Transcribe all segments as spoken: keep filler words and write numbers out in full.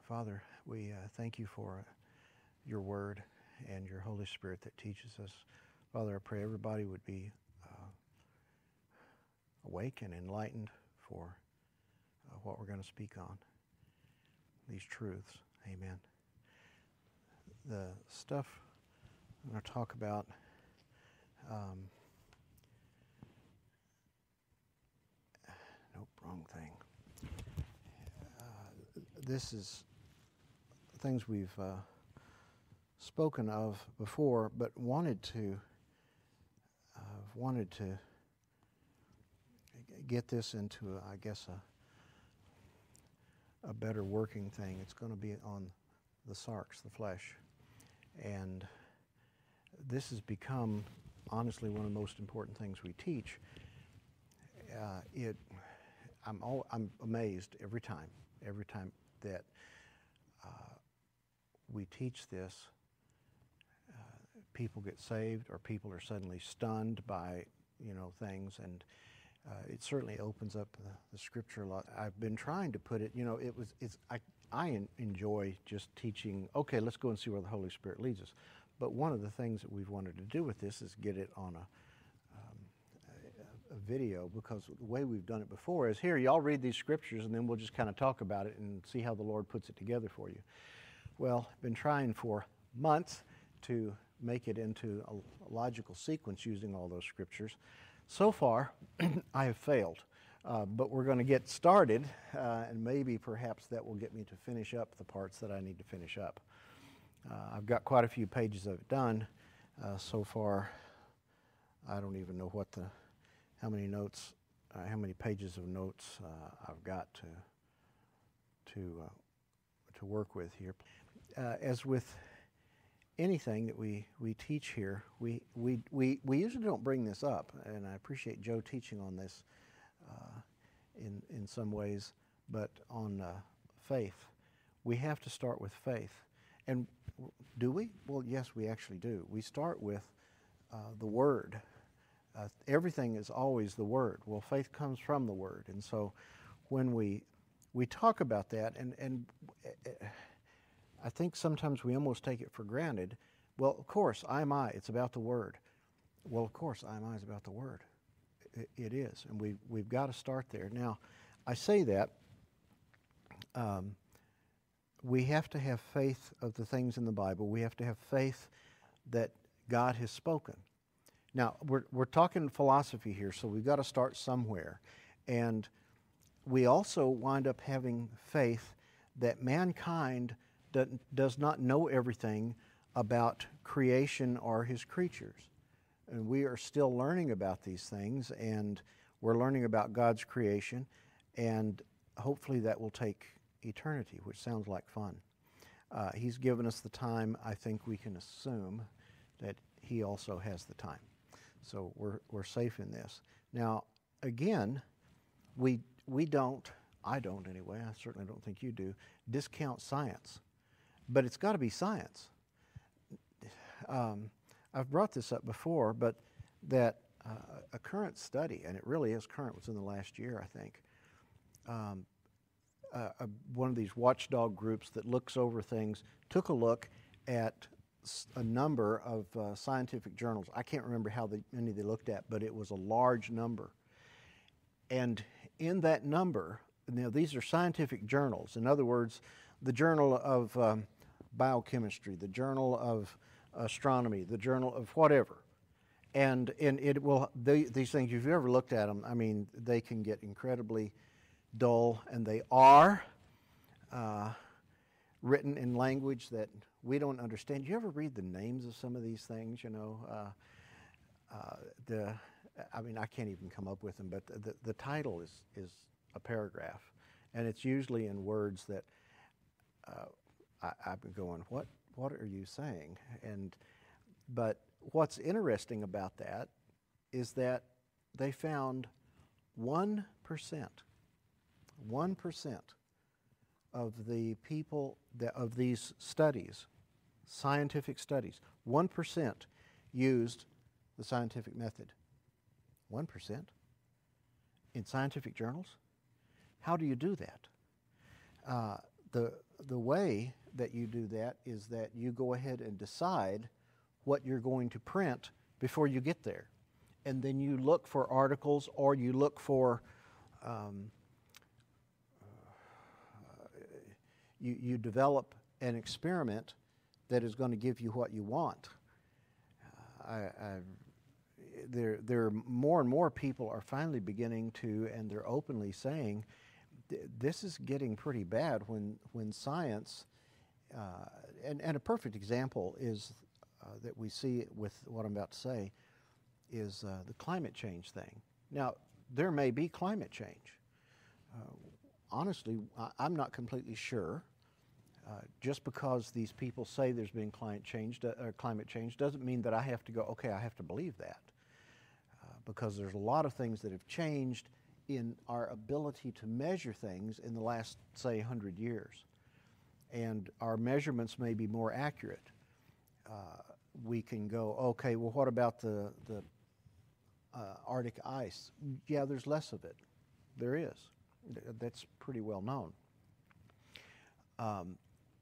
Father, we uh, thank you for uh, your word and your Holy Spirit that teaches us. Father, I pray everybody would be uh, awake and enlightened for uh, what we're going to speak on, these truths. Amen. The stuff I'm going to talk about um, nope, wrong thing. Uh, this is things we've uh, spoken of before, but wanted to uh, wanted to get this into, a, I guess, a a better working thing. It's going to be on the sarx, the flesh, and this has become, honestly, one of the most important things we teach. Uh, it, I'm all, I'm amazed every time, every time that uh, we teach this. Uh, people get saved, or people are suddenly stunned by, you know, things, and uh, it certainly opens up the, the Scripture a lot. I've been trying to put it, you know, it was, it's, I, I enjoy just teaching. Okay, let's go and see where the Holy Spirit leads us. But one of the things that we've wanted to do with this is get it on a, um, a, a video, because the way we've done it before is, here, y'all read these scriptures, and then we'll just kind of talk about it and see how the Lord puts it together for you. Well, I've been trying for months to make it into a logical sequence using all those scriptures. So far, I have failed, uh, but we're going to get started, uh, and maybe perhaps that will get me to finish up the parts that I need to finish up. Uh, I've got quite a few pages of it done. Uh, so far, I don't even know what the, how many notes, uh, how many pages of notes uh, I've got to to uh, to work with here. Uh, as with anything that we, we teach here, we, we we we usually don't bring this up, and I appreciate Joe teaching on this uh, in in some ways. But on uh, faith, we have to start with faith. And do we? Well, yes, we actually do. We start with uh, the Word. Uh, everything is always the Word. Well, faith comes from the Word. And so when we we talk about that, and, and I think sometimes we almost take it for granted. Well, of course, I M I, it's about the Word. Well, of course, I M I is about the Word. It, it is. And we, we've got to start there. Now, I say that um, we have to have faith of the things in the Bible. We have to have faith that God has spoken. Now, we're we're talking philosophy here, so we've got to start somewhere. And we also wind up having faith that mankind do, does not know everything about creation or his creatures. And we are still learning about these things, and we're learning about God's creation, and hopefully that will take eternity, which sounds like fun. Uh, he's given us the time. I think we can assume that he also has the time. So we're we're safe in this. Now, again, we we don't, I don't anyway, I certainly don't think you do, discount science. But it's got to be science. Um, I've brought this up before, but that uh, a current study, and it really is current, was in the last year, I think, um, Uh, uh, one of these watchdog groups that looks over things took a look at a number of uh, scientific journals. I can't remember how the, many they looked at, but it was a large number. And in that number, now these are scientific journals. In other words, the Journal of um, Biochemistry, the Journal of Astronomy, the Journal of whatever. And, and it will, they, these things, if you've ever looked at them, I mean, they can get incredibly dull, and they are uh, written in language that we don't understand. You ever read the names of some of these things? You know, uh, uh, the I mean, I can't even come up with them. But the the title is is a paragraph, and it's usually in words that uh, I, I've been going, what what are you saying? And but what's interesting about that is that they found one percent. One percent of the people that, of these studies, scientific studies, one percent used the scientific method. One percent in scientific journals. How do you do that? Uh, the the way that you do that is that you go ahead and decide what you're going to print before you get there. And then you look for articles, or you look for, um, uh, you, you develop an experiment that is going to give you what you want. Uh, I, I, there, there are more and more people are finally beginning to, and they're openly saying, this is getting pretty bad when, when science, uh, and, and a perfect example is uh, that we see with what I'm about to say, is uh, the climate change thing. Now, there may be climate change. Uh, honestly, I, I'm not completely sure. Uh, just because these people say there's been climate change, uh, climate change doesn't mean that I have to go, okay, I have to believe that. Uh, because there's a lot of things that have changed in our ability to measure things in the last, say, one hundred years. And our measurements may be more accurate. Uh, we can go, okay, well, what about the, the uh, Arctic ice? Yeah, there's less of it. There is. That's pretty well known. Um,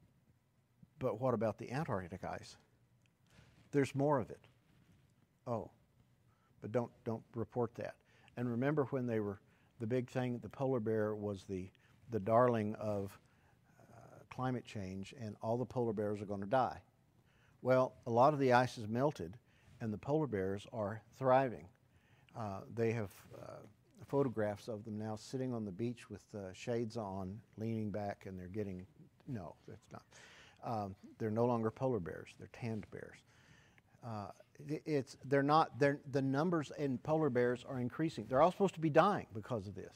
but what about the Antarctic ice? There's more of it. Oh, but don't, don't report that. And remember when they were, the big thing, the polar bear was the, the darling of uh, climate change, and all the polar bears are going to die. Well, a lot of the ice is melted, and the polar bears are thriving. Uh, they have uh, photographs of them now sitting on the beach with uh, shades on, leaning back, and they're getting, no, that's not. Um, they're no longer polar bears, they're tanned bears. Uh, it's, they're not, they're, the numbers in polar bears are increasing. They're all supposed to be dying because of this.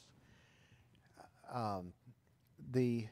Um, the,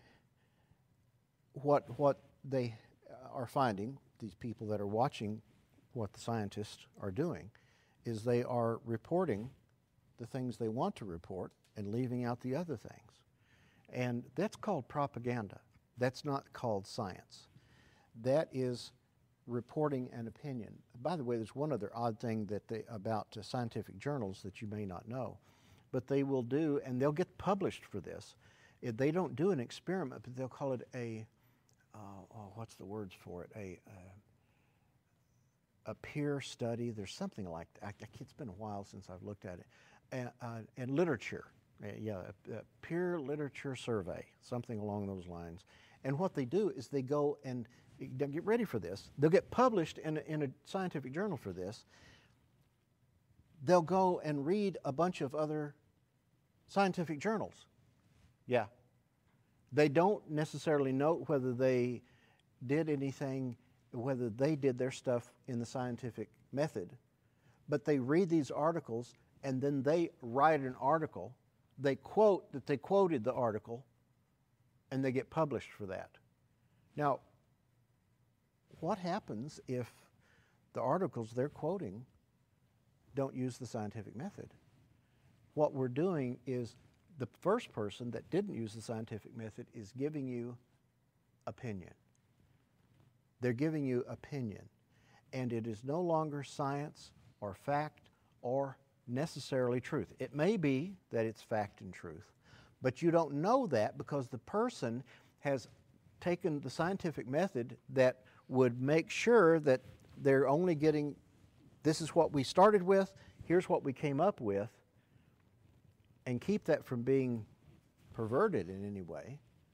what, what they are finding, these people that are watching what the scientists are doing, is they are reporting the things they want to report and leaving out the other things. And that's called propaganda. That's not called science. That is reporting an opinion. By the way, there's one other odd thing that they, about uh, scientific journals that you may not know, but they will do, and they'll get published for this. If they don't do an experiment, but they'll call it a, uh, oh, what's the words for it? A, uh, a peer study. There's something like that. It's been a while since I've looked at it. And, uh, and literature, uh, yeah, a, a peer literature survey, something along those lines. And what they do is they go and they'll get ready for this. They'll get published in a, in a scientific journal for this. They'll go and read a bunch of other scientific journals. Yeah. They don't necessarily note whether they did anything, whether they did their stuff in the scientific method, but they read these articles and then they write an article. They quote that they quoted the article, and they get published for that. Now, what happens if the articles they're quoting don't use the scientific method? What we're doing is the first person that didn't use the scientific method is giving you opinion. They're giving you opinion. And it is no longer science or fact or necessarily truth. It may be that it's fact and truth, but you don't know that because the person has taken the scientific method that would make sure that they're only getting, this is what we started with, here's what we came up with, and keep that from being perverted in any way.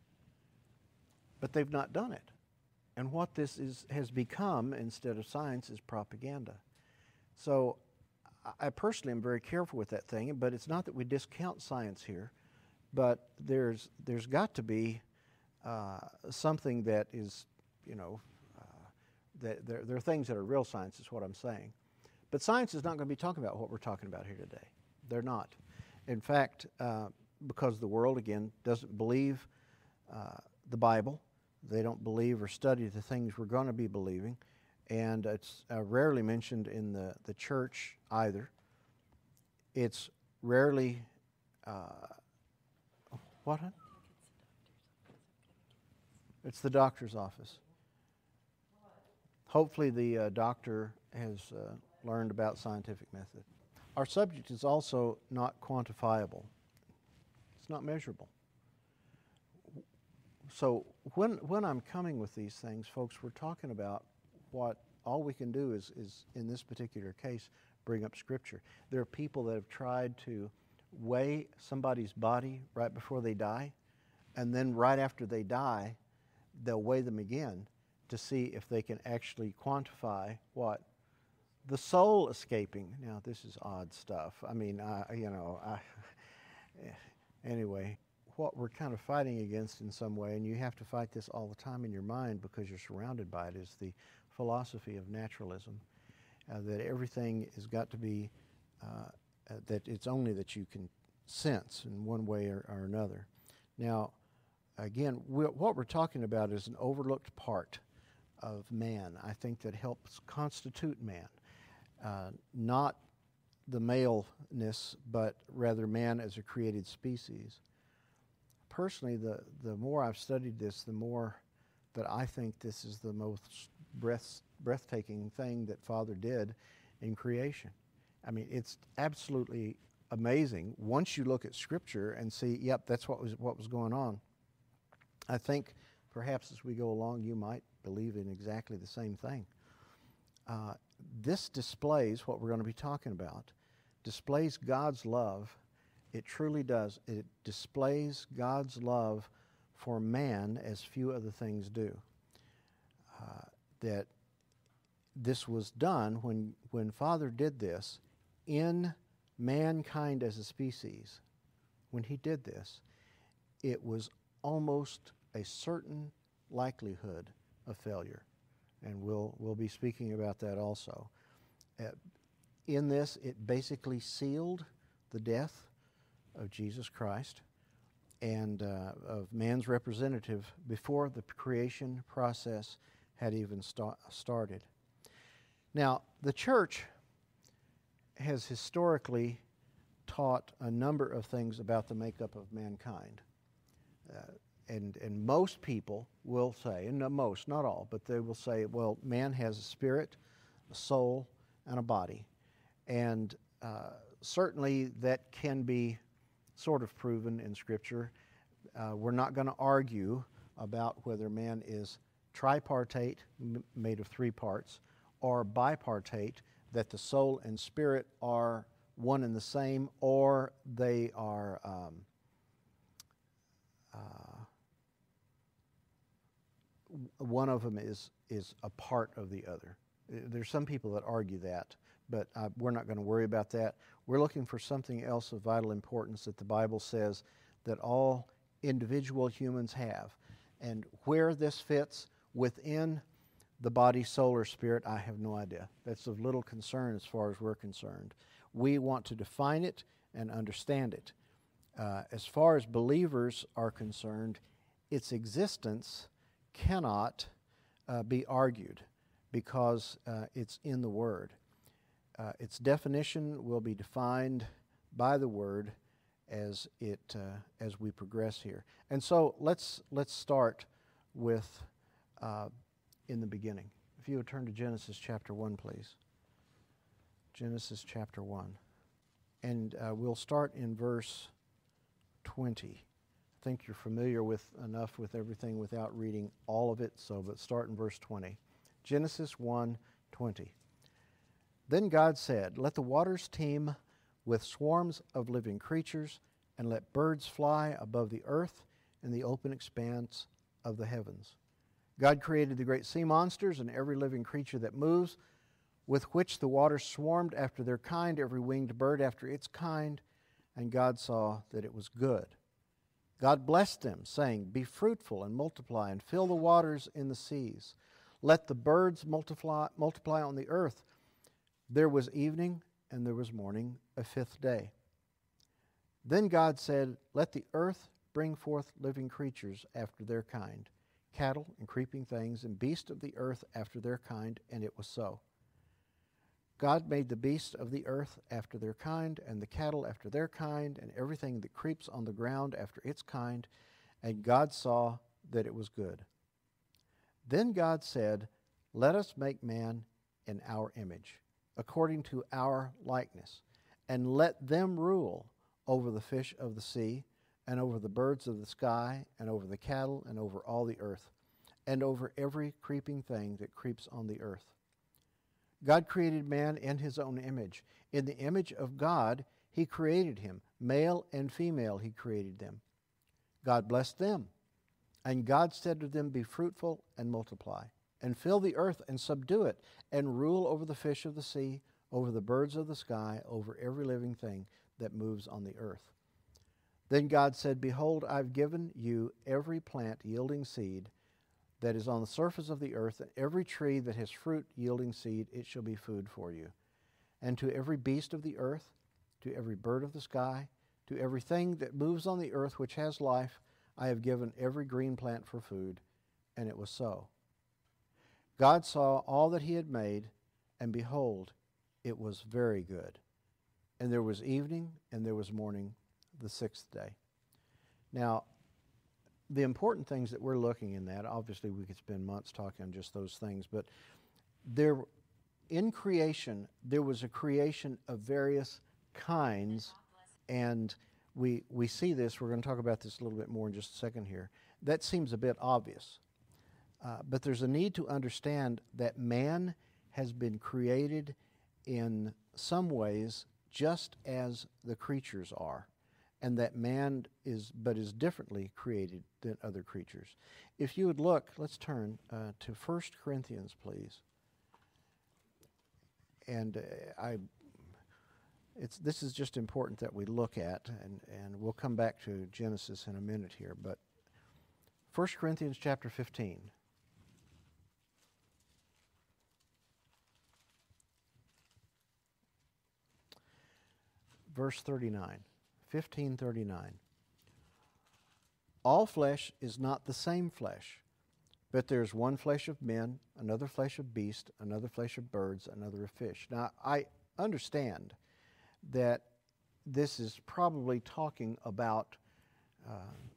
But they've not done it. And what this is has become, instead of science, is propaganda. So I personally am very careful with that thing, but it's not that we discount science here, but there's there's got to be uh, something that is, you know, uh, that there, there are things that are real science, is what I'm saying. But science is not going to be talking about what we're talking about here today. They're not. In fact, uh, because the world, again, doesn't believe uh, the Bible, they don't believe or study the things we're going to be believing, and it's uh, rarely mentioned in the, the church either. It's rarely, uh, what? Huh? It's the doctor's office. Hopefully the uh, doctor has uh, learned about scientific method. Our subject is also not quantifiable. It's not measurable. so when when I'm coming with these things, folks, we're talking about what all we can do is, is in this particular case, bring up Scripture. There are people that have tried to weigh somebody's body right before they die, and then right after they die, they'll weigh them again to see if they can actually quantify what? The soul escaping. Now, this is odd stuff. I mean, I, you know, I, anyway, what we're kind of fighting against in some way, and you have to fight this all the time in your mind because you're surrounded by it, is the philosophy of naturalism, uh, that everything has got to be, uh, uh, that it's only that you can sense in one way or, or another. Now, again, we're, what we're talking about is an overlooked part of man, I think, that helps constitute man. Uh, not the maleness, but rather man as a created species. Personally, the, the more I've studied this, the more that I think this is the most breath, breathtaking thing that Father did in creation. I mean, it's absolutely amazing once you look at Scripture and see, yep, that's what was what was going on. I think perhaps as we go along, you might believe in exactly the same thing. Uh, this displays what we're going to be talking about, displays God's love. It truly does. It displays God's love for man as few other things do. Uh, that this was done when, when Father did this in mankind as a species. When he did this, it was almost a certain likelihood of failure. And we'll, we'll be speaking about that also. Uh, in this, it basically sealed the death of Jesus Christ and uh, of man's representative before the creation process had even sta- started. Now, the church has historically taught a number of things about the makeup of mankind. Uh, and, and most people will say, and most, not all, but they will say, well, man has a spirit, a soul, and a body. And uh, certainly that can be sort of proven in Scripture. Uh, we're not going to argue about whether man is tripartite, m- made of three parts, or bipartite, that the soul and spirit are one and the same, or they are um, uh, one of them is, is a part of the other. There's some people that argue that, but uh, we're not going to worry about that. We're looking for something else of vital importance that the Bible says that all individual humans have. And where this fits within the body, soul, or spirit, I have no idea. That's of little concern as far as we're concerned. We want to define it and understand it. Uh, as far as believers are concerned, its existence cannot uh, be argued because uh, it's in the Word. Uh, its definition will be defined by the Word as it uh, as we progress here. And so let's let's start with uh, in the beginning. If you would turn to Genesis chapter one, please. Genesis chapter one, and uh, we'll start in verse twenty. I think you're familiar with enough with everything without reading all of it. So, but start in verse twenty. Genesis one twenty. Then God said, "Let the waters teem with swarms of living creatures, and let birds fly above the earth in the open expanse of the heavens." God created the great sea monsters and every living creature that moves, with which the waters swarmed after their kind, every winged bird after its kind, and God saw that it was good. God blessed them, saying, "Be fruitful and multiply, and fill the waters in the seas. Let the birds multiply, multiply on the earth." There was evening and there was morning, a fifth day. Then God said, "Let the earth bring forth living creatures after their kind, cattle and creeping things, and beasts of the earth after their kind," and it was so. God made the beasts of the earth after their kind, and the cattle after their kind, and everything that creeps on the ground after its kind, and God saw that it was good. Then God said, "Let us make man in our image, according to our likeness, and let them rule over the fish of the sea, and over the birds of the sky, and over the cattle, and over all the earth, and over every creeping thing that creeps on the earth. God created man in his own image. In the image of God, he created him. Male and female, he created them. God blessed them. And God said to them, be fruitful and multiply, and fill the earth and subdue it, and rule over the fish of the sea, over the birds of the sky, over every living thing that moves on the earth. Then God said, behold, I've given you every plant yielding seed that is on the surface of the earth, and every tree that has fruit yielding seed, it shall be food for you. And to every beast of the earth, to every bird of the sky, to everything that moves on the earth which has life, I have given every green plant for food. And it was so. God saw all that he had made, and behold, it was very good. And there was evening, and there was morning, the sixth day. Now, the important things that we're looking in that, obviously we could spend months talking on just those things, but there, in creation, there was a creation of various kinds, and we we see this, we're going to talk about this a little bit more in just a second here. That seems a bit obvious, uh, but there's a need to understand that man has been created in some ways just as the creatures are, and that man is but is differently created than other creatures. If you would look, let's turn uh, to First Corinthians, please. And uh, I, it's this is just important that we look at, and, and we'll come back to Genesis in a minute here, but First Corinthians chapter fifteen. Verse thirty-nine. fifteen thirty-nine. All flesh is not the same flesh, but there is one flesh of men, another flesh of beasts, another flesh of birds, another of fish. Now, I understand that this is probably talking about uh,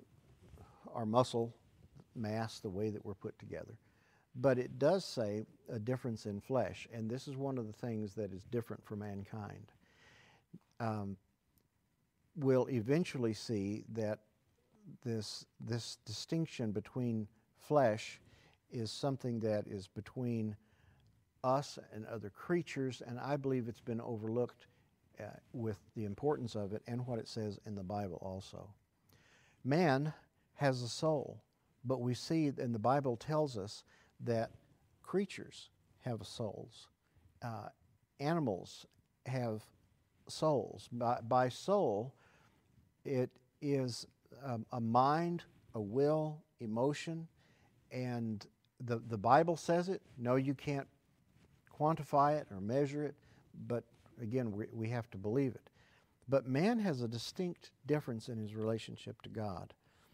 our muscle mass, the way that we're put together. But it does say a difference in flesh, and this is one of the things that is different for mankind. Um, we'll eventually see that this this distinction between flesh is something that is between us and other creatures, and I believe it's been overlooked uh, with the importance of it and what it says in the Bible also. Man has a soul, but we see, and the Bible tells us that creatures have souls. Uh, animals have souls. By, by soul, it is um, a mind, a will, emotion, and the, the Bible says it. No, you can't quantify it or measure it, but again, we, we have to believe it. But man has a distinct difference in his relationship to God.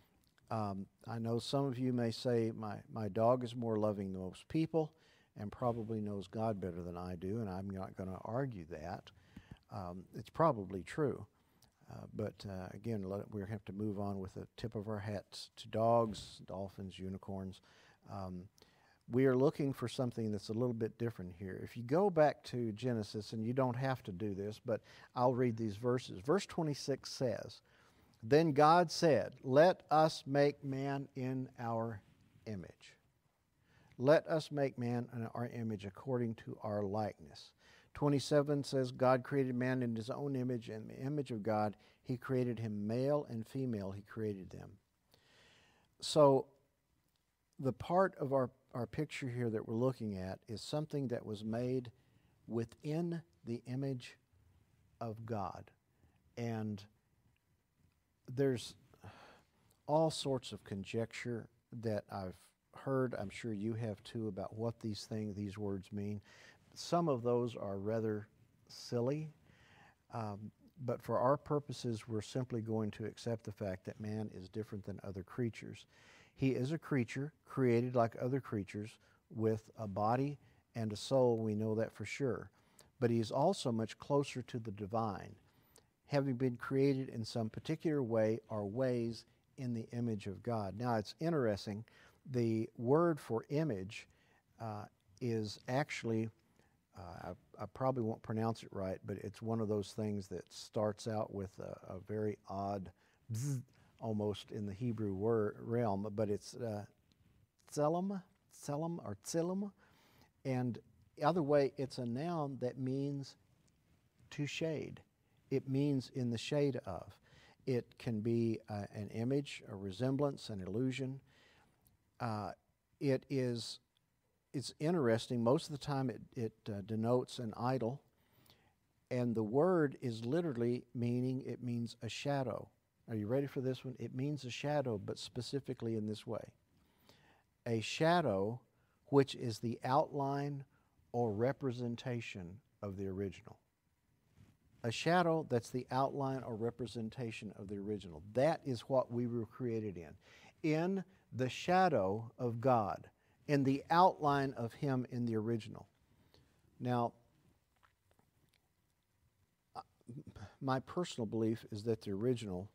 Um, I know some of you may say, my, my dog is more loving than most people and probably knows God better than I do, and I'm not going to argue that. Um, it's probably true. Uh, but uh, again, let, we have to move on with the tip of our hats to dogs, dolphins, unicorns. Um, we are looking for something that's a little bit different here. If you go back to Genesis, and you don't have to do this, but I'll read these verses. Verse twenty-six says, "Then God said, let us make man in our image. Let us make man in our image according to our likeness." twenty-seven says, God created man in his own image. In the image of God, he created him, male and female, he created them. So the part of our, our picture here that we're looking at is something that was made within the image of God. And there's all sorts of conjecture that I've heard, I'm sure you have too, about what these things, these words mean. Some of those are rather silly, um, but for our purposes, we're simply going to accept the fact that man is different than other creatures. He is a creature created like other creatures with a body and a soul, we know that for sure. But he is also much closer to the divine, having been created in some particular way or ways in the image of God. Now, it's interesting, the word for image uh, is actually, uh, I, I probably won't pronounce it right, but it's one of those things that starts out with a, a very odd bzz, almost in the Hebrew word, realm, but it's uh, tselem, tselem or tsilem. And the other way, it's a noun that means to shade. It means in the shade of. It can be uh, an image, a resemblance, an illusion. Uh, it is, it's interesting. Most of the time it, it uh, denotes an idol. And the word is literally meaning, it means a shadow. Are you ready for this one? It means a shadow, but specifically in this way. A shadow which is the outline or representation of the original. A shadow that's the outline or representation of the original. That is what we were created in. In the shadow of God, in the outline of Him in the original. Now, my personal belief is that the original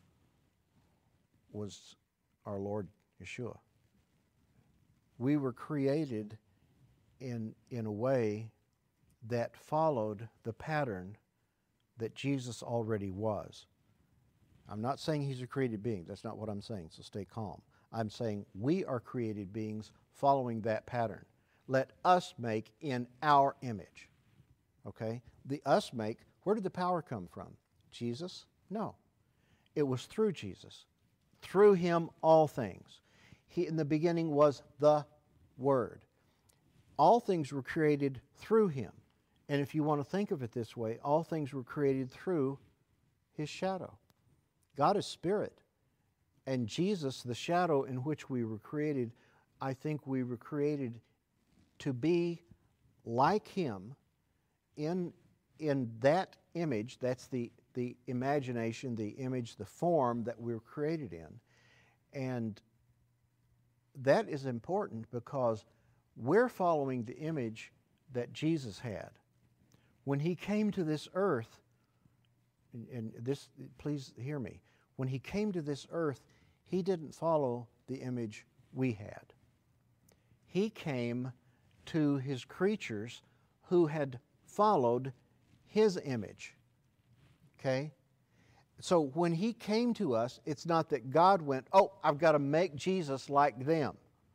was our Lord Yeshua. We were created in, in a way that followed the pattern that Jesus already was. I'm not saying He's a created being. That's not what I'm saying, so stay calm. I'm saying we are created beings following that pattern. Let us make in our image. Okay? The us make, where did the power come from? Jesus? No. It was through Jesus. Through Him all things. He in the beginning was the Word. All things were created through Him. And if you want to think of it this way, all things were created through His shadow. God is spirit. And Jesus, the shadow in which we were created, I think we were created to be like Him in, in that image. That's the, the imagination, the image, the form that we were created in. And that is important because we're following the image that Jesus had. When He came to this earth, and, and this, please hear me, when He came to this earth, He didn't follow the image we had. He came to His creatures who had followed His image. Okay? So when He came to us, it's not that God went, oh, I've got to make Jesus like them.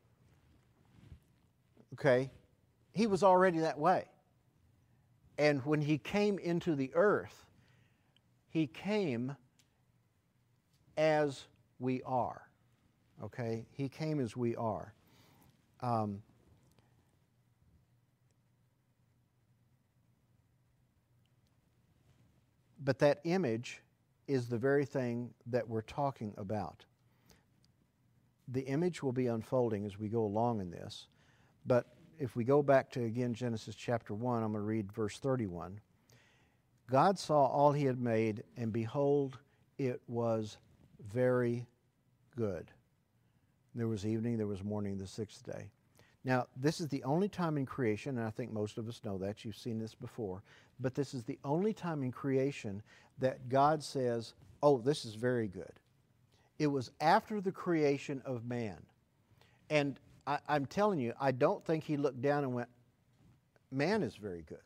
Okay? He was already that way. And when He came into the earth, He came as we are. Okay? He came as we are. Um, but that image is the very thing that we're talking about. The image will be unfolding as we go along in this. But if we go back to, again, Genesis chapter one, I'm going to read verse thirty-one. God saw all He had made, and behold, it was very good. There was evening, there was morning, the sixth day. Now, this is the only time in creation, and I think most of us know that, you've seen this before, but this is the only time in creation that God says, oh, this is very good. It was after the creation of man. And I, I'm telling you, I don't think He looked down and went, man is very good.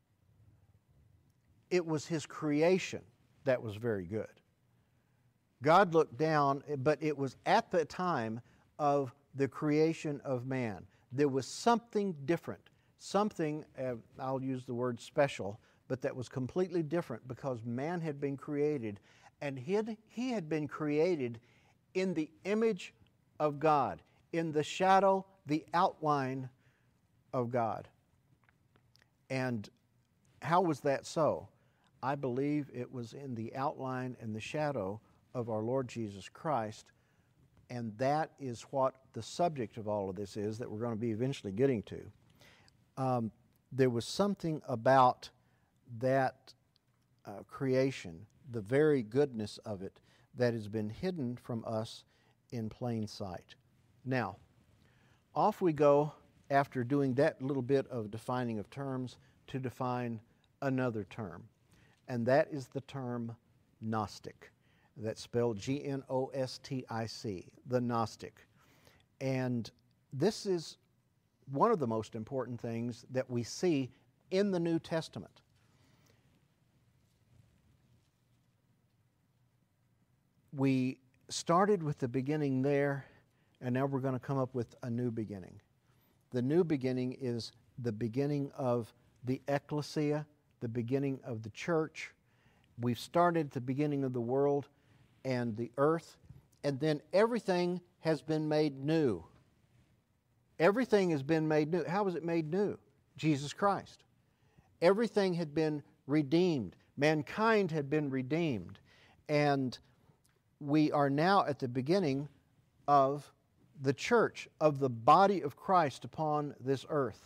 It was His creation that was very good. God looked down, but it was at the time of the creation of man. There was something different, something, uh, I'll use the word special, but that was completely different because man had been created, and he had, he had been created in the image of God, in the shadow, the outline of God. And how was that so? I believe it was in the outline and the shadow of our Lord Jesus Christ, and that is what the subject of all of this is that we're going to be eventually getting to. Um, there was something about that uh, creation, the very goodness of it, that has been hidden from us in plain sight. Now, off we go after doing that little bit of defining of terms to define another term, and that is the term Gnostic. That's spelled G N O S T I C, the Gnostic. And this is one of the most important things that we see in the New Testament. We started with the beginning there, and now we're going to come up with a new beginning. The new beginning is the beginning of the ecclesia, the beginning of the church. We've started at the beginning of the world and the earth, and then everything has been made new. Everything has been made new. How was it made new? Jesus Christ. Everything had been redeemed. Mankind had been redeemed. And we are now at the beginning of the church, of the body of Christ upon this earth.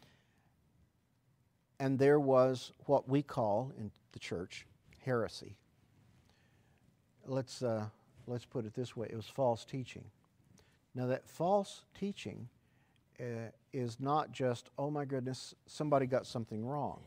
And there was what we call in the church heresy. Let's, uh, let's put it this way. It was false teaching. Now that false teaching uh, is not just, oh my goodness, somebody got something wrong.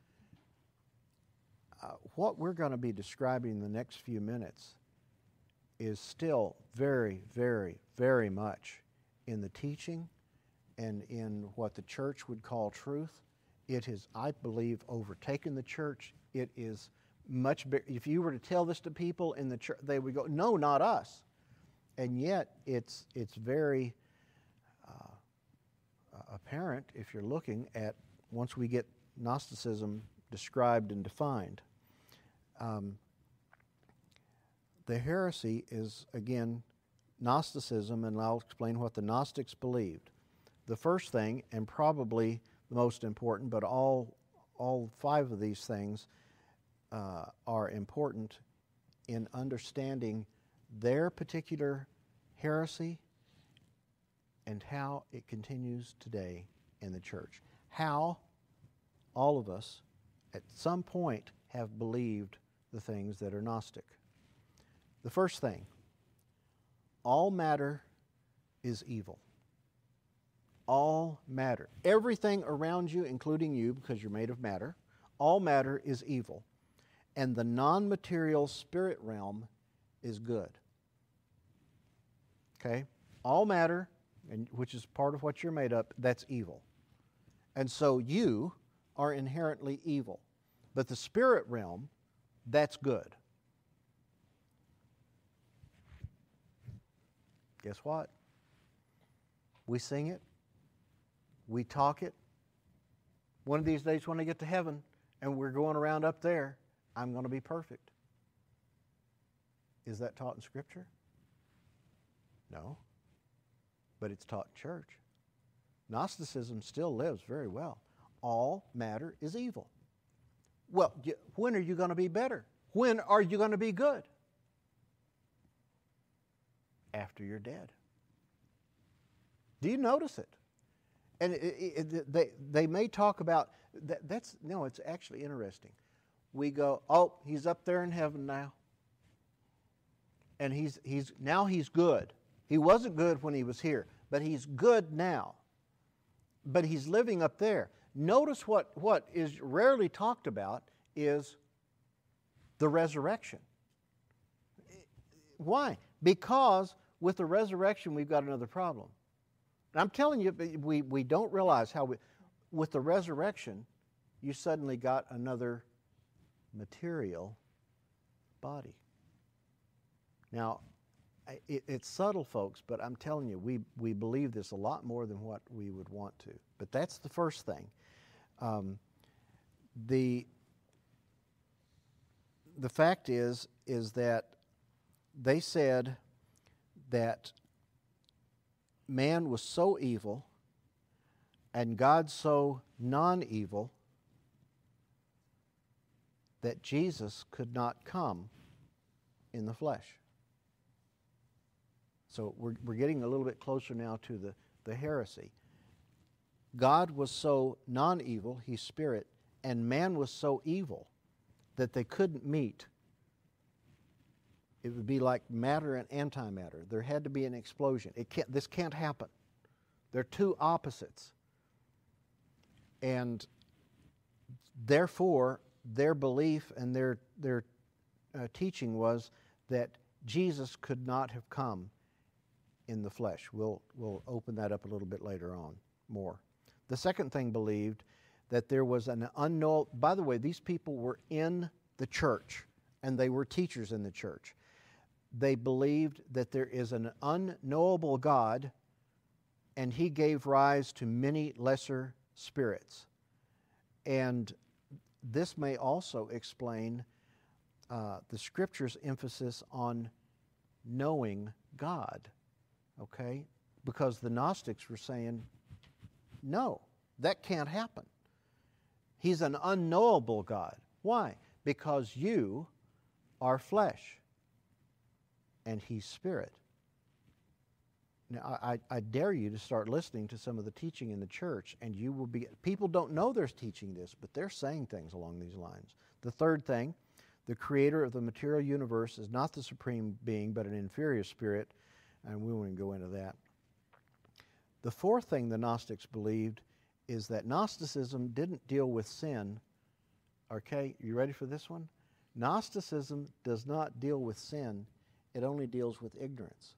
Uh, what we're going to be describing in the next few minutes is still very, very, very much in the teaching and in what the church would call truth. It has, I believe, overtaken the church. It is much bigger. If you were to tell this to people in the church, they would go, no, not us. And yet, it's, it's very uh, apparent if you're looking at, once we get Gnosticism described and defined. Um, the heresy is, again, Gnosticism, and I'll explain what the Gnostics believed. The first thing, and probably the most important, but all, all five of these things uh, are important in understanding their particular heresy and how it continues today in the church. How all of us at some point have believed the things that are Gnostic. The first thing, all matter is evil. All matter. Everything around you, including you, because you're made of matter, all matter is evil. And the non-material spirit realm is good. Okay? All matter, and which is part of what you're made up, that's evil. And so you are inherently evil. But the spirit realm, that's good. Guess what? We sing it. We talk it. One of these days when I get to heaven and we're going around up there, I'm going to be perfect. Is that taught in Scripture? No. But it's taught in church. Gnosticism still lives very well. All matter is evil. Well, when are you going to be better? When are you going to be good? After you're dead. Do you notice it? And it, it, it, they, they may talk about, that, that's, no, it's actually interesting. We go, oh, he's up there in heaven now. And he's, he's, now he's good. He wasn't good when he was here, but he's good now. But he's living up there. Notice what, what is rarely talked about is the resurrection. Why? Because with the resurrection, we've got another problem. And I'm telling you, we, we don't realize how we, with the resurrection, you suddenly got another material body. Now, it, it's subtle, folks, but I'm telling you, we, we believe this a lot more than what we would want to. But that's the first thing. Um, the, the fact is, is that they said that man was so evil and God so non-evil that Jesus could not come in the flesh. So we're, we're getting a little bit closer now to the, the heresy. God was so non-evil, He's spirit, and man was so evil that they couldn't meet. It would be like matter and antimatter. There had to be an explosion. It can't, this can't happen. They're two opposites. And therefore, their belief and their, their uh, teaching was that Jesus could not have come in the flesh. We'll, we'll open that up a little bit later on more. The second thing believed that there was an unknown, by the way, these people were in the church and they were teachers in the church. they believed that there is an unknowable God, and He gave rise to many lesser spirits. And this may also explain uh, the Scripture's emphasis on knowing God, okay? Because the Gnostics were saying, no, that can't happen. He's an unknowable God. Why? Because you are flesh and He's spirit. Now, I, I dare you to start listening to some of the teaching in the church, and you will be, people don't know they're teaching this, but they're saying things along these lines. The third thing, the creator of the material universe is not the supreme being, but an inferior spirit, and we won't go into that. The fourth thing the Gnostics believed is that Gnosticism didn't deal with sin. Okay, you ready for this one? Gnosticism does not deal with sin, it only deals with ignorance.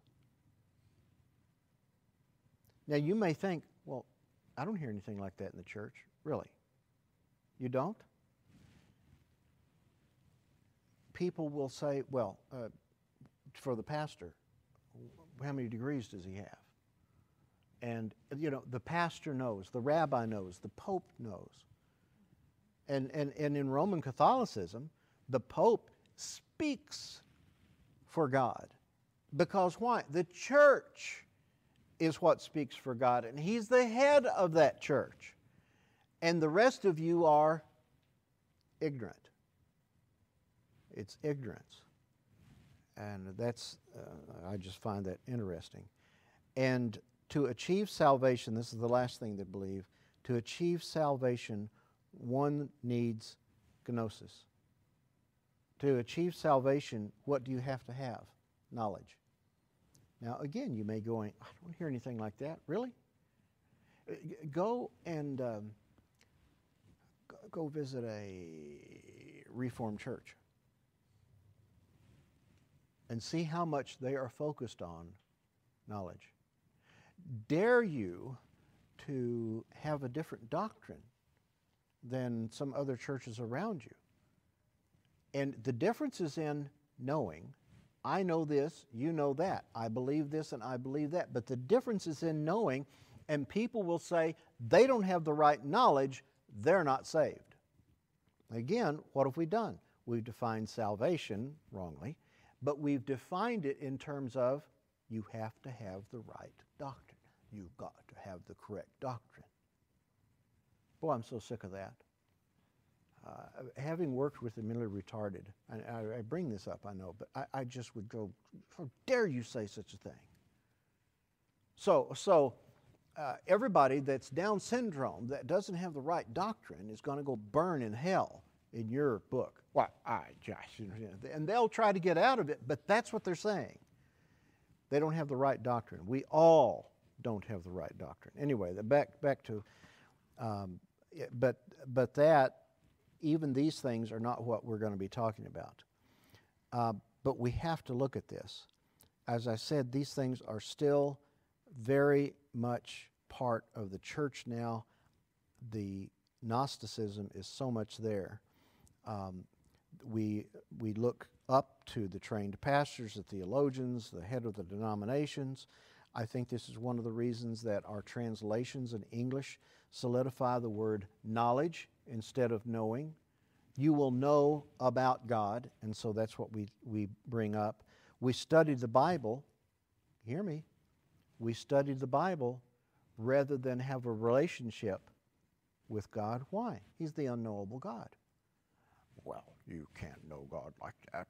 Now, you may think, well, I don't hear anything like that in the church. Really? You don't? People will say, well, uh, for the pastor, how many degrees does he have? And, you know, the pastor knows, the rabbi knows, the pope knows. And, and, and in Roman Catholicism, the pope speaks for God. Because why? The church is what speaks for God, and He's the head of that church. And the rest of you are ignorant. It's ignorance. And that's, uh, I just find that interesting. And to achieve salvation, this is the last thing they believe, to achieve salvation, one needs gnosis. To achieve salvation, what do you have to have? Knowledge. Now, again, you may go, I don't hear anything like that. Really? Go and um, go visit a Reformed church and see how much they are focused on knowledge. Dare you to have a different doctrine than some other churches around you. And the difference is in knowing. I know this, you know that. I believe this and I believe that. But the difference is in knowing, and people will say they don't have the right knowledge, they're not saved. Again, what have we done? We've defined salvation wrongly, but we've defined it in terms of you have to have the right doctrine. You've got to have the correct doctrine. Boy, I'm so sick of that. Uh, having worked with the mentally retarded, and I, I bring this up, I know, but I, I just would go, how dare you say such a thing? So, so uh, everybody that's Down syndrome that doesn't have the right doctrine is going to go burn in hell in your book. Well, I just, and they'll try to get out of it, but that's what they're saying. They don't have the right doctrine. We all don't have the right doctrine. Anyway, the back back to, um, but but that. Even these things are not what we're going to be talking about. Uh, but we have to look at this. As I said, these things are still very much part of the church now. The Gnosticism is so much there. Um, we, we look up to the trained pastors, the theologians, the head of the denominations. I think this is one of the reasons that our translations in English solidify the word knowledge instead of knowing. You will know about God, and so that's what we, we bring up. We studied the Bible, hear me, we studied the Bible rather than have a relationship with God. Why? He's the unknowable God. Well, you can't know God like that.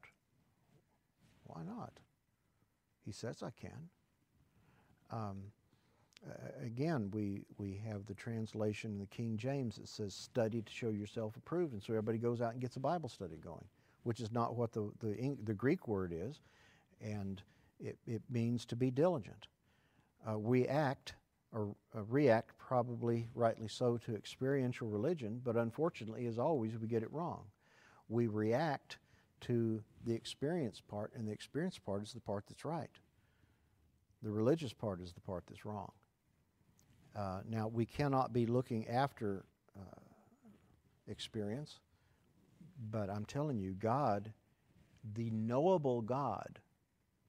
Why not? He says I can. Um, Uh, again, we, we have the translation in the King James that says, study to show yourself approved. And so everybody goes out and gets a Bible study going, which is not what the, the, the Greek word is. And it, it means to be diligent. Uh, we act, or uh, react, probably rightly so, to experiential religion, but unfortunately, as always, we get it wrong. We react to the experience part, and the experience part is the part that's right. The religious part is the part that's wrong. Uh, now, we cannot be looking after uh, experience, but I'm telling you, God, the knowable God,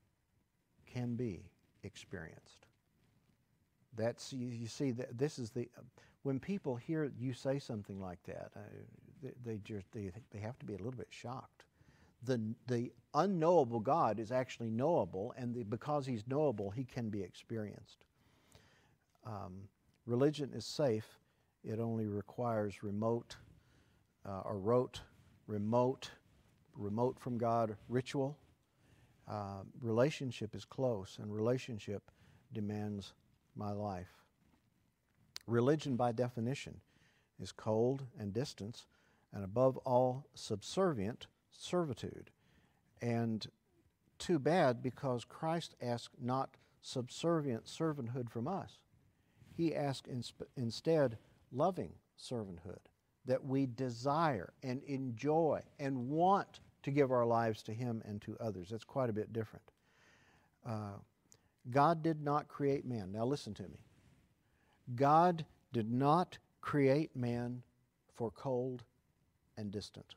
can be experienced. That's, you, you see, that this is the, when people hear you say something like that, uh, they, they just, they, they have to be a little bit shocked. The, the unknowable God is actually knowable, and the, because He's knowable, He can be experienced. Um, religion is safe. It only requires remote uh, or rote, remote, remote from God ritual. Uh, relationship is close, and relationship demands my life. Religion, by definition, is cold and distance, and above all, subservient servitude. And too bad, because Christ asked not subservient servanthood from us. He asked insp- instead loving servanthood, that we desire and enjoy and want to give our lives to Him and to others. That's quite a bit different. Uh, God did not create man. Now listen to me. God did not create man for cold and distant.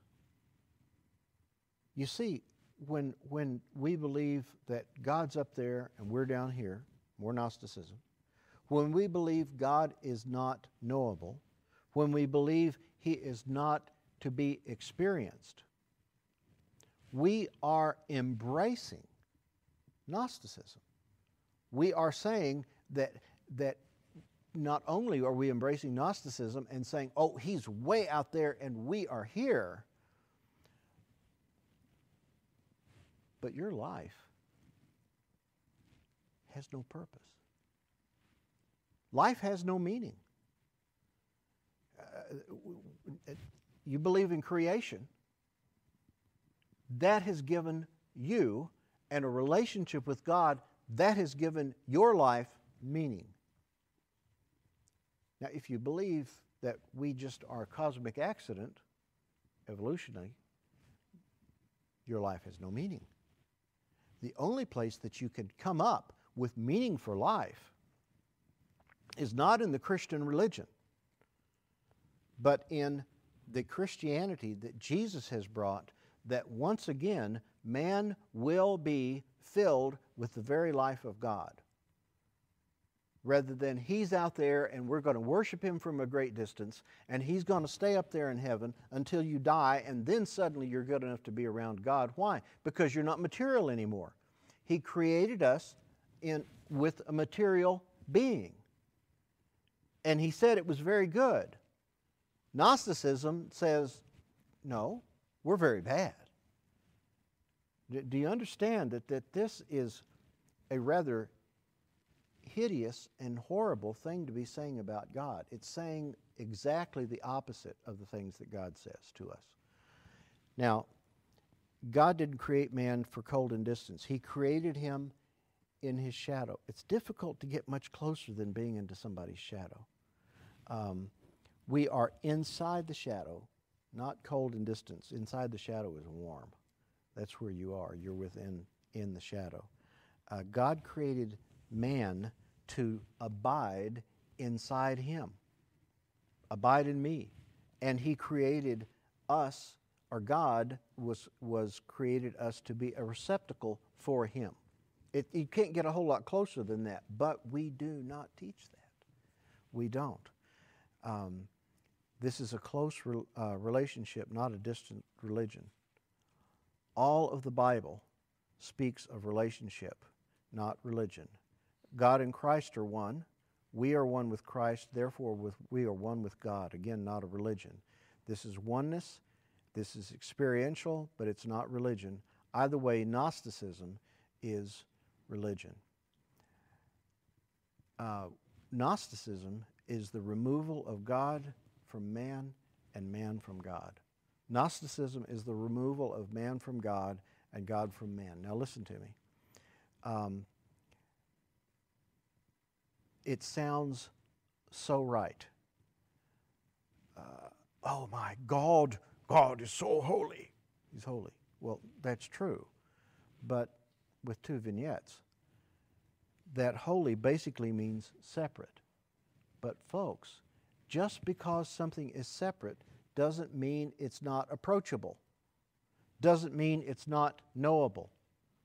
You see, when, when we believe that God's up there and we're down here, more Gnosticism, when we believe God is not knowable, when we believe He is not to be experienced, we are embracing Gnosticism. We are saying that, that not only are we embracing Gnosticism and saying, oh, He's way out there and we are here, but your life has no purpose. Life has no meaning. Uh, you believe in creation. That has given you, and a relationship with God, that has given your life meaning. Now, if you believe that we just are a cosmic accident, evolutionally, your life has no meaning. The only place that you can come up with meaning for life is not in the Christian religion, but in the Christianity that Jesus has brought, that once again, man will be filled with the very life of God. Rather than He's out there and we're going to worship Him from a great distance, and He's going to stay up there in heaven until you die, and then suddenly you're good enough to be around God. Why? Because you're not material anymore. He created us in, with a material being. And He said it was very good. Gnosticism says, no, we're very bad. Do you understand that, that this is a rather hideous and horrible thing to be saying about God? It's saying exactly the opposite of the things that God says to us. Now, God didn't create man for cold and distance. He created him in His shadow. It's difficult to get much closer than being into somebody's shadow. Um, we are inside the shadow, not cold and distance. Inside the shadow is warm. That's where you are. You're within in the shadow. Uh, God created man to abide inside Him. Abide in me. And He created us, or God was, was created us to be a receptacle for Him. It, you can't get a whole lot closer than that, but we do not teach that. We don't. Um, this is a close re, uh, relationship, not a distant religion. All of the Bible speaks of relationship, not religion. God and Christ are one. We are one with Christ, therefore with, we are one with God. Again, not a religion. This is oneness. This is experiential, but it's not religion. Either way, Gnosticism is religion. Uh, Gnosticism is the removal of God from man and man from God. Gnosticism is the removal of man from God and God from man. Now listen to me. Um, it sounds so right. Uh, oh my God, God is so holy. He's holy. Well, that's true, but with two vignettes. That holy basically means separate. But folks, just because something is separate doesn't mean it's not approachable. Doesn't mean it's not knowable.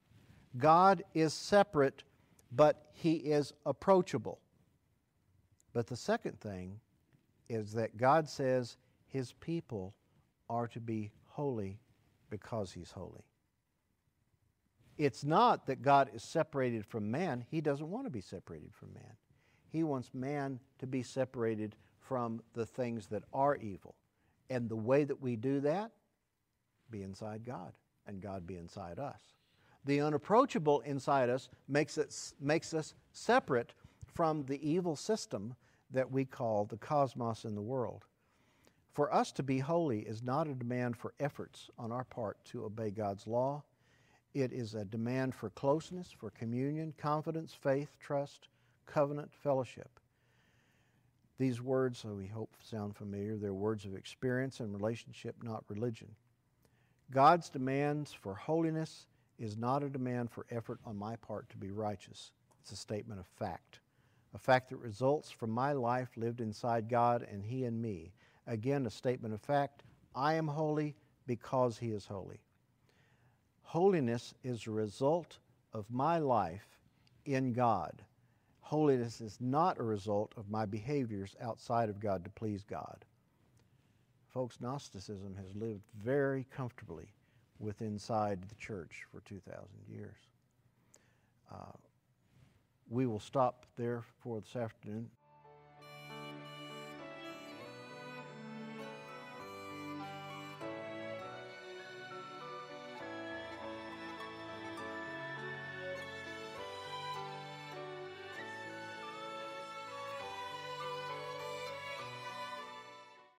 God is separate, but He is approachable. But the second thing is that God says His people are to be holy because He's holy. It's not that God is separated from man. He doesn't want to be separated from man. He wants man to be separated from the things that are evil. And the way that we do that, be inside God, and God be inside us. The unapproachable inside us makes it, makes us separate from the evil system that we call the cosmos in the world. For us to be holy is not a demand for efforts on our part to obey God's law. It is a demand for closeness, for communion, confidence, faith, trust, covenant, fellowship. These words, so we hope, sound familiar. They're words of experience and relationship, not religion. God's demands for holiness is not a demand for effort on my part to be righteous. It's a statement of fact. A fact that results from my life lived inside God and He in me. Again, a statement of fact. I am holy because He is holy. Holiness is a result of my life in God. Holiness is not a result of my behaviors outside of God to please God. Folks, Gnosticism has lived very comfortably with inside the church for two thousand years. Uh, we will stop there for this afternoon.